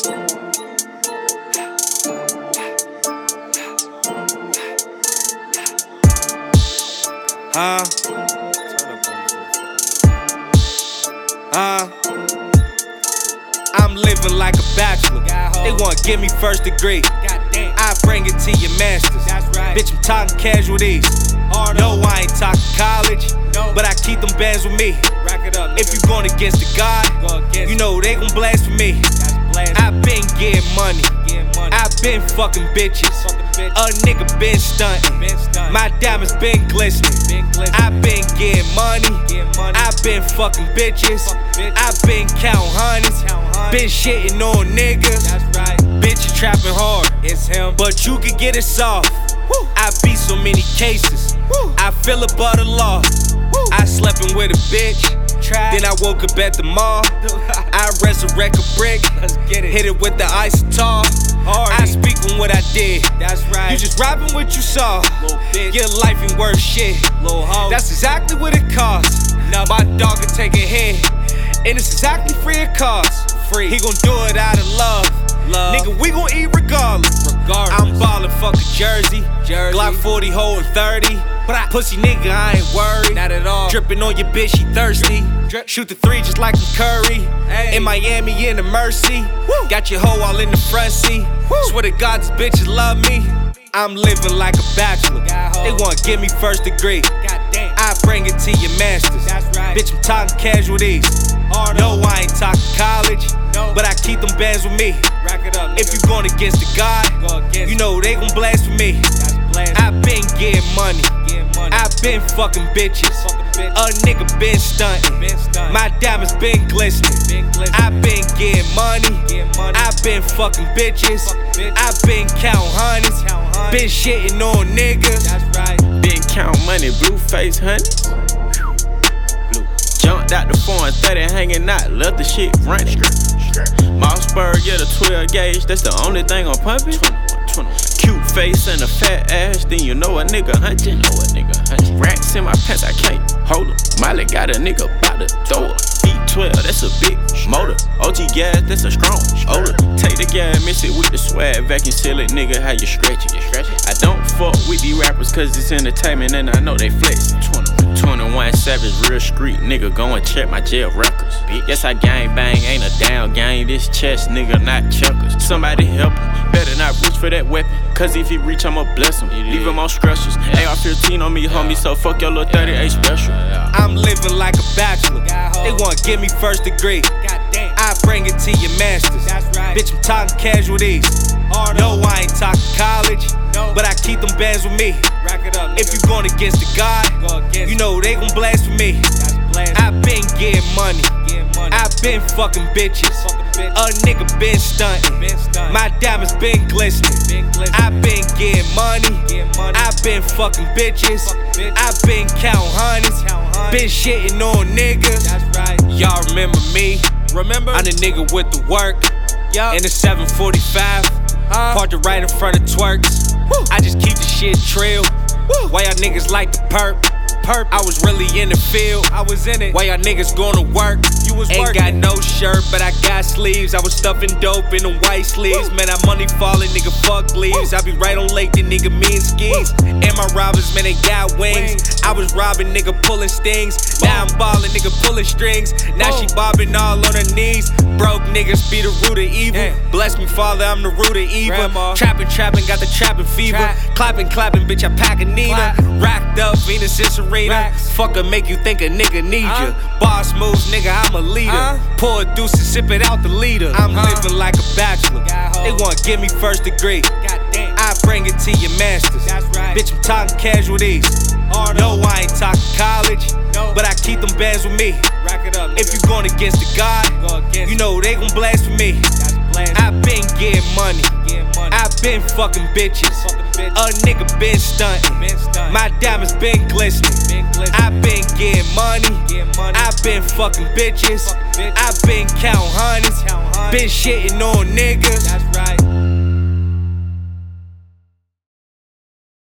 I'm living like a bachelor. They wanna give me first degree. I bring it to your masters. Bitch, I'm talking casualties. No, I ain't talking college, but I keep them bands with me. If you going against the God, you know they gon' blaspheme me. I been getting money, I been fucking bitches. A nigga been stunting, my diamonds been glistening. I been getting money, I been fucking bitches. I been counting hundreds, been shitting on niggas. Bitch, you trapping hard, it's him, but you can get it soft. I beat so many cases, I feel above the law. I slept with a bitch, then I woke up at the mall. I resurrect a brick, hit it with the isotar. I speak on what I did, you just rapping what you saw. Your life ain't worth shit, that's exactly what it costs. My dog can take a hit, and it's exactly free of cost. He gon' do it out of love. Nigga, we gon' eat regardless. I'm ballin', fuck a Jersey. Glock 40, holding 30. Pussy nigga, I ain't worried. Not at all. Drippin' on your bitch, she thirsty. Shoot the three just like I'm Curry. In Miami, in the Mercy. Got your hoe all in the front seat. Swear to God, these bitches love me. I'm living like a bachelor. They wanna give me first degree. I bring it to your masters. Bitch, I'm talking casualties. No, I ain't talking college, but I keep them bands with me. If you going against the God, you know they gon' blaspheme me. I been getting money, I been fucking bitches. A nigga been stunting, my diamonds been glistening. I been getting money, I been fucking bitches. I been counting hundreds, been shitting on niggas. Been counting money, blue face honey. Jumped out the 430, hanging out, left the shit running. Mossberg, yeah, the 12 gauge, that's the only thing I'm pumping. Cute face and a fat ass, then you know a nigga hunting. Racks in my pants, I can't hold 'em. Molly got a nigga bout to throw her. E12, that's a big motor. OG gas, that's a strong odor. Take the gas, mix it with the swag, vacuum seal it, nigga, how you stretch it. I don't fuck with these rappers cause it's entertainment and I know they flex. 21 Savage, real street nigga, go and check my jail records. Yes, I gang bang, ain't a down gang, this chest nigga, not chuckers. Somebody help him, better not reach for that weapon, cause if he reach, I'ma bless him. Leave him on scratches. AR-15 on me, homie, so fuck your little 38 special. I'm living like a bachelor, they wanna give me first degree. I bring it to your masters, bitch, I'm talking casualties. No, I ain't talking college, but I keep them bands with me. If you going against the God, you know they gon' blaspheme me. I been getting money, I been fucking bitches. A nigga been stunting, my diamonds been glistening. I been getting money, I been fucking bitches. I been counting hundreds, been shitting on niggas. Y'all remember me? I'm the nigga with the work, in the 745. Parked it right in front of twerks. I just keep the shit trill. Why y'all niggas like the perp? I was really in the field, I was in it. Why y'all niggas going to work? You was working. Ain't got no shirt, but I got sleeves. I was stuffing dope in the white sleeves. Man, that money falling, nigga, fuck leaves. I be right on lake, the nigga, me and skis. And my robbers, man, they got wings. I was robbing, nigga, pulling stings. Now I'm ballin', nigga, pulling strings. Now she bobbing all on her knees. Broke niggas be the root of evil. Bless me, Father, I'm the root of evil. Trappin', got the trappin' fever. Clappin', bitch, I pack a Nina. Racked up, Venus and Serena. Fucker make you think a nigga need ya. Boss moves, nigga, I'm a leader. Pour a deuce and sip it out the leader. I'm living like a bachelor, they wanna give me first degree. I bring it to your masters, bitch, I'm talking casualties. No, I ain't talking college, but I keep them bands with me. If you going against the God, you know they gon' blaspheme me. I been getting money, I been fucking bitches. A nigga been stunting, my diamonds been glistening. I been getting money, I been fucking bitches. I been counting hundreds, been shitting on niggas.